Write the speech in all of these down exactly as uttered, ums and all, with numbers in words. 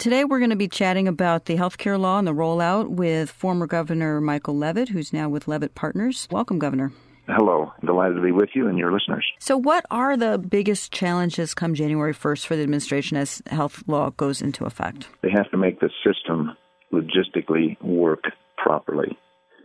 Today we're going to be chatting about the healthcare law and the rollout with former Governor Michael Leavitt, who's now with Leavitt Partners. Welcome, Governor. Hello. Delighted to be with you and your listeners. So what are the biggest challenges come January first for the administration as health law goes into effect? They have to make the system logistically work properly.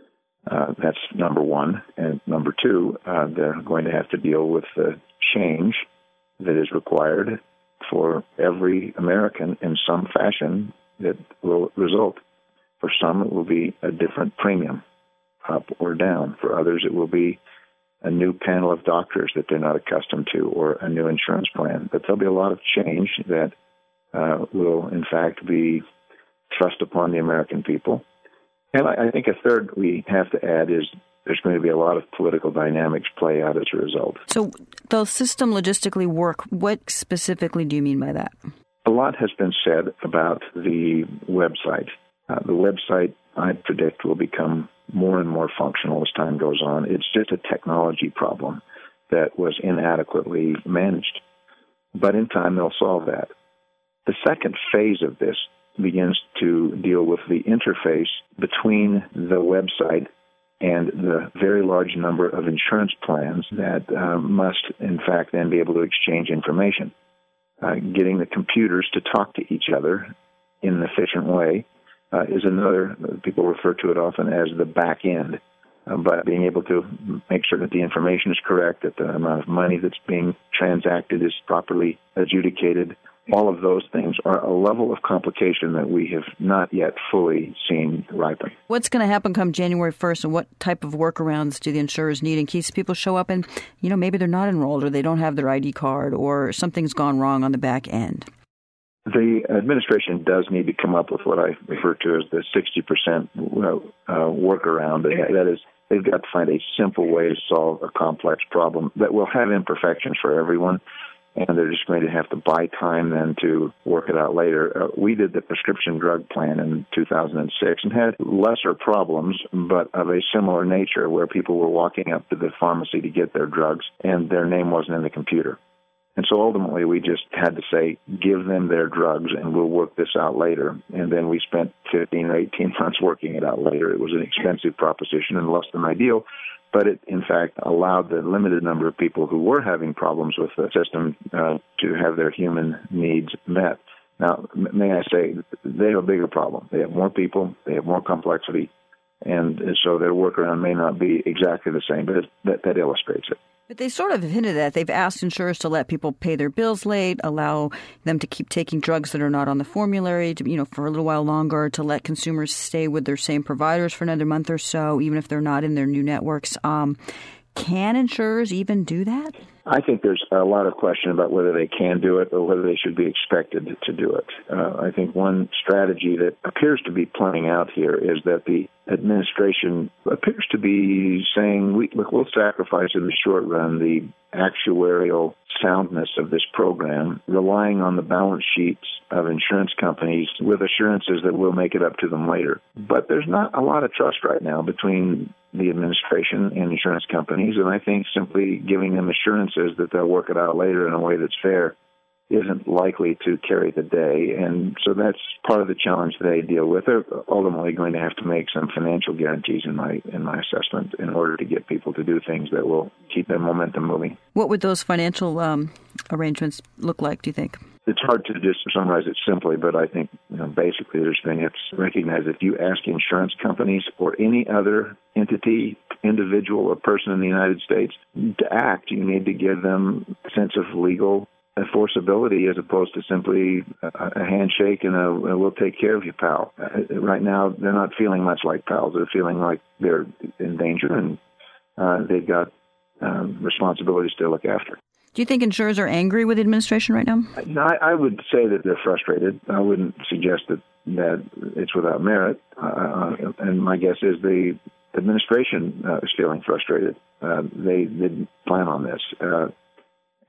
Uh, that's number one. And number two, uh, they're going to have to deal with the change that is required for every American in some fashion that will result. For some, it will be a different premium, up or down. For others, it will be a new panel of doctors that they're not accustomed to or a new insurance plan. But there'll be a lot of change that uh, will, in fact, be thrust upon the American people. And I, I think a third we have to add is there's going to be a lot of political dynamics play out as a result. So the system logistically work, what specifically do you mean by that? A lot has been said about the website. Uh, the website, I predict, will become more and more functional as time goes on. It's just a technology problem that was inadequately managed. But in time, they'll solve that. The second phase of this begins to deal with the interface between the website and the very large number of insurance plans that uh, must, in fact, then be able to exchange information. Uh, getting the computers to talk to each other in an efficient way uh, is another, people refer to it often as the back end, uh, but being able to make sure that the information is correct, that the amount of money that's being transacted is properly adjudicated. All of those things are a level of complication that we have not yet fully seen ripen. What's going to happen come January first, and what type of workarounds do the insurers need in case people show up and, you know, maybe they're not enrolled or they don't have their I D card or something's gone wrong on the back end? The administration does need to come up with what I refer to as the sixty percent uh, workaround. That is, they've got to find a simple way to solve a complex problem that will have imperfections for everyone. And they're just going to have to buy time then to work it out later. Uh, we did the prescription drug plan in two thousand six and had lesser problems, but of a similar nature, where people were walking up to the pharmacy to get their drugs and their name wasn't in the computer. And so ultimately we just had to say, give them their drugs and we'll work this out later. And then we spent fifteen or eighteen months working it out later. It was an expensive proposition and less than ideal. But it, in fact, allowed the limited number of people who were having problems with the system uh, to have their human needs met. Now, may I say, they have a bigger problem. They have more people, they have more complexity, and so their workaround may not be exactly the same, but it, that, that illustrates it. But they sort of hinted at, they've asked insurers to let people pay their bills late, allow them to keep taking drugs that are not on the formulary, to, you know, for a little while longer, to let consumers stay with their same providers for another month or so, even if they're not in their new networks. Um, can insurers even do that? I think there's a lot of question about whether they can do it or whether they should be expected to do it. Uh, I think one strategy that appears to be playing out here is that the administration appears to be saying, we, look, we'll sacrifice in the short run the actuarial soundness of this program, relying on the balance sheets of insurance companies with assurances that we'll make it up to them later. But there's not a lot of trust right now between the administration and insurance companies, and I think simply giving them assurances that they'll work it out later in a way that's fair isn't likely to carry the day. And so that's part of the challenge they deal with. They're ultimately going to have to make some financial guarantees in my in my assessment in order to get people to do things that will keep their momentum moving. What would those financial um, arrangements look like, do you think? It's hard to just summarize it simply, but I think, you know, basically there's thing it's recognized if you ask insurance companies or any other entity, individual or person in the United States to act, you need to give them a sense of legal enforceability as opposed to simply a, a handshake and a, a we'll take care of you, pal. Uh, right now, they're not feeling much like pals. They're feeling like they're in danger and uh, they've got um, responsibilities to look after. Do you think insurers are angry with the administration right now? No, I, I would say that they're frustrated. I wouldn't suggest that, that it's without merit. Uh, and my guess is the administration uh, is feeling frustrated. Uh, they didn't plan on this. Uh,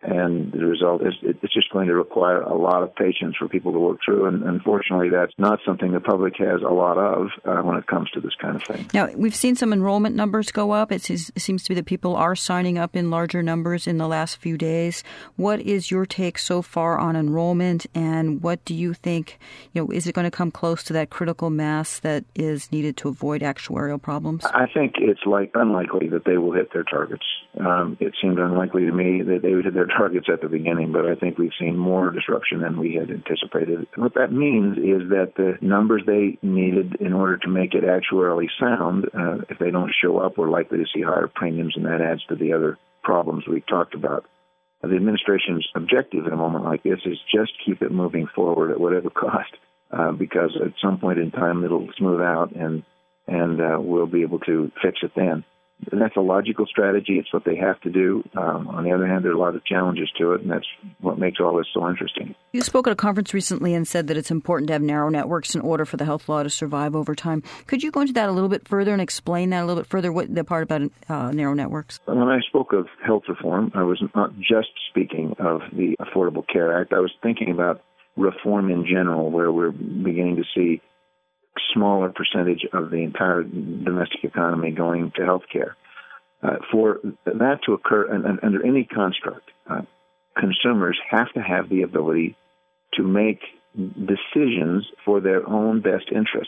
And the result is it's just going to require a lot of patience for people to work through. And unfortunately, that's not something the public has a lot of uh, when it comes to this kind of thing. Now, we've seen some enrollment numbers go up. It seems to be that people are signing up in larger numbers in the last few days. What is your take so far on enrollment, and what do you think, you know, is it going to come close to that critical mass that is needed to avoid actuarial problems? I think it's like unlikely that they will hit their targets. Um, it seemed unlikely to me that they would hit their targets at the beginning, but I think we've seen more disruption than we had anticipated. What that means is that the numbers they needed in order to make it actuarially sound, uh, if they don't show up, we're likely to see higher premiums, and that adds to the other problems we talked about. The administration's objective in a moment like this is just keep it moving forward at whatever cost, uh, because at some point in time it'll smooth out, and and uh, we'll be able to fix it then. And that's a logical strategy. It's what they have to do. Um, on the other hand, there are a lot of challenges to it, and that's what makes all this so interesting. You spoke at a conference recently and said that it's important to have narrow networks in order for the health law to survive over time. Could you go into that a little bit further and explain that a little bit further, what the part about uh, narrow networks? When I spoke of health reform, I was not just speaking of the Affordable Care Act. I was thinking about reform in general, where we're beginning to see smaller percentage of the entire domestic economy going to health care. Uh, for that to occur, and, and under any construct, uh, consumers have to have the ability to make decisions for their own best interest.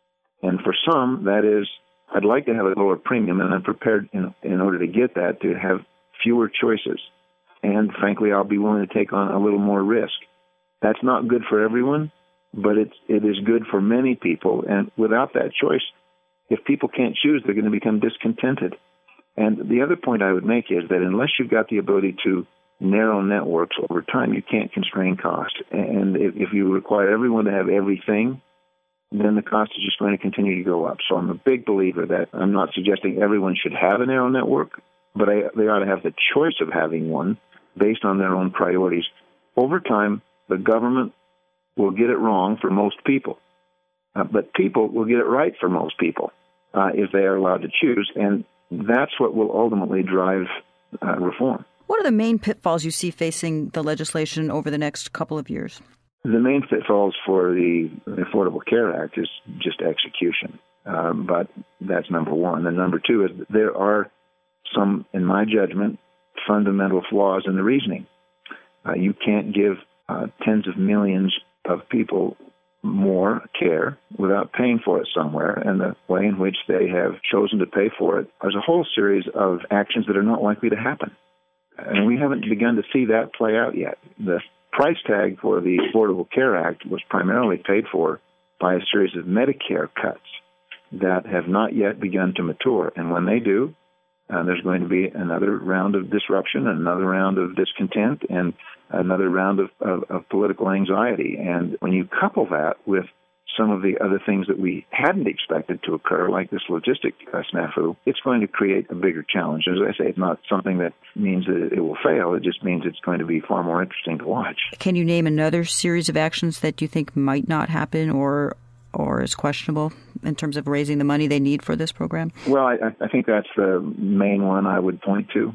And for some, that is, I'd like to have a lower premium, and I'm prepared in, in order to get that to have fewer choices. And frankly, I'll be willing to take on a little more risk. That's not good for everyone, but it's, it is good for many people. And without that choice, if people can't choose, they're going to become discontented. And the other point I would make is that unless you've got the ability to narrow networks over time, you can't constrain cost. And if, if you require everyone to have everything, then the cost is just going to continue to go up. So I'm a big believer that I'm not suggesting everyone should have a narrow network, but I, they ought to have the choice of having one based on their own priorities. Over time, the government will get it wrong for most people, uh, but people will get it right for most people uh, if they are allowed to choose, and that's what will ultimately drive uh, reform. What are the main pitfalls you see facing the legislation over the next couple of years? The main pitfalls for the Affordable Care Act is just execution, um, but that's number one. And number two is that there are some, in my judgment, fundamental flaws in the reasoning. Uh, you can't give uh, tens of millions of people more care without paying for it somewhere, and the way in which they have chosen to pay for it, there's a whole series of actions that are not likely to happen. And we haven't begun to see that play out yet. The price tag for the Affordable Care Act was primarily paid for by a series of Medicare cuts that have not yet begun to mature. And when they do, Uh, there's going to be another round of disruption, another round of discontent, and another round of, of, of political anxiety. And when you couple that with some of the other things that we hadn't expected to occur, like this logistic uh, snafu, it's going to create a bigger challenge. As I say, it's not something that means that it will fail. It just means it's going to be far more interesting to watch. Can you name another series of actions that you think might not happen or or is questionable in terms of raising the money they need for this program? Well, I, I think that's the main one I would point to.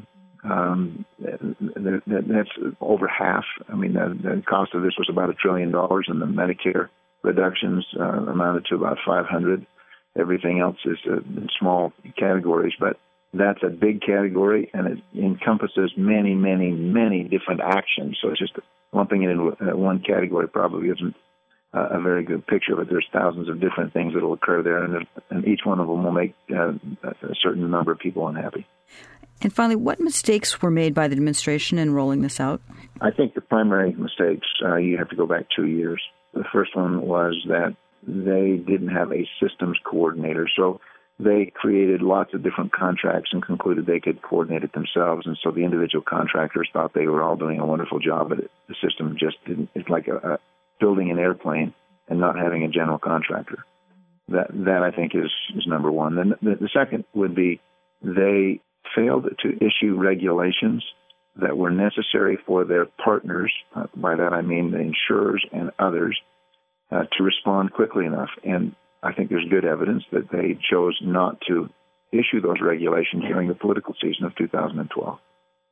Um, that, that, that's over half. I mean, the, the cost of this was about a trillion dollars, and the Medicare reductions uh, amounted to about five hundred. Everything else is uh, in small categories, but that's a big category, and it encompasses many, many, many different actions. So it's just lumping it into uh, one category probably isn't a very good picture, but there's thousands of different things that will occur there, and, and each one of them will make uh, a certain number of people unhappy. And finally, what mistakes were made by the administration in rolling this out? I think the primary mistakes, uh, you have to go back two years. The first one was that they didn't have a systems coordinator, so they created lots of different contracts and concluded they could coordinate it themselves, and so the individual contractors thought they were all doing a wonderful job, but it, the system just didn't. It's like a, a building an airplane and not having a general contractor. That that I think is, is number one. Then the, the second would be they failed to issue regulations that were necessary for their partners, uh, by that I mean the insurers and others, uh, to respond quickly enough. And I think there's good evidence that they chose not to issue those regulations during the political season of two thousand twelve.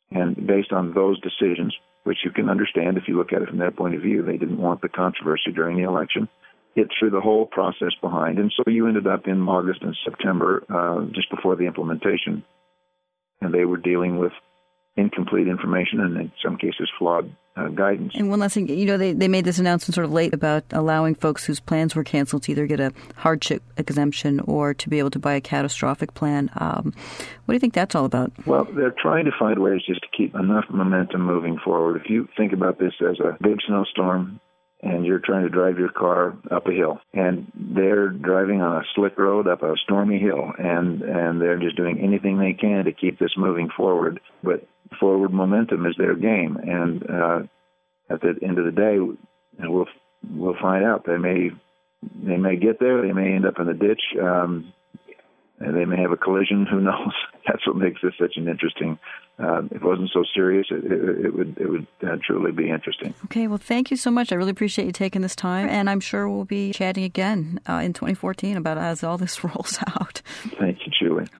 And based on those decisions, which you can understand if you look at it from their point of view, they didn't want the controversy during the election. It threw the whole process behind. And so you ended up in August and September, uh, just before the implementation, and they were dealing with incomplete information and in some cases flawed uh, guidance. And one last thing, you know, they, they made this announcement sort of late about allowing folks whose plans were canceled to either get a hardship exemption or to be able to buy a catastrophic plan. Um, what do you think that's all about? Well, they're trying to find ways just to keep enough momentum moving forward. If you think about this as a big snowstorm and you're trying to drive your car up a hill, and they're driving on a slick road up a stormy hill, and, and they're just doing anything they can to keep this moving forward. But forward momentum is their game, and uh, at the end of the day, you know, we'll we'll find out. They may they may get there. They may end up in the ditch. Um, and they may have a collision. Who knows? That's what makes this such an interesting. Uh, if it wasn't so serious, it, it, it would it would uh, truly be interesting. Okay, well, thank you so much. I really appreciate you taking this time, and I'm sure we'll be chatting again uh, in twenty fourteen about as all this rolls out. Thank you, Julie.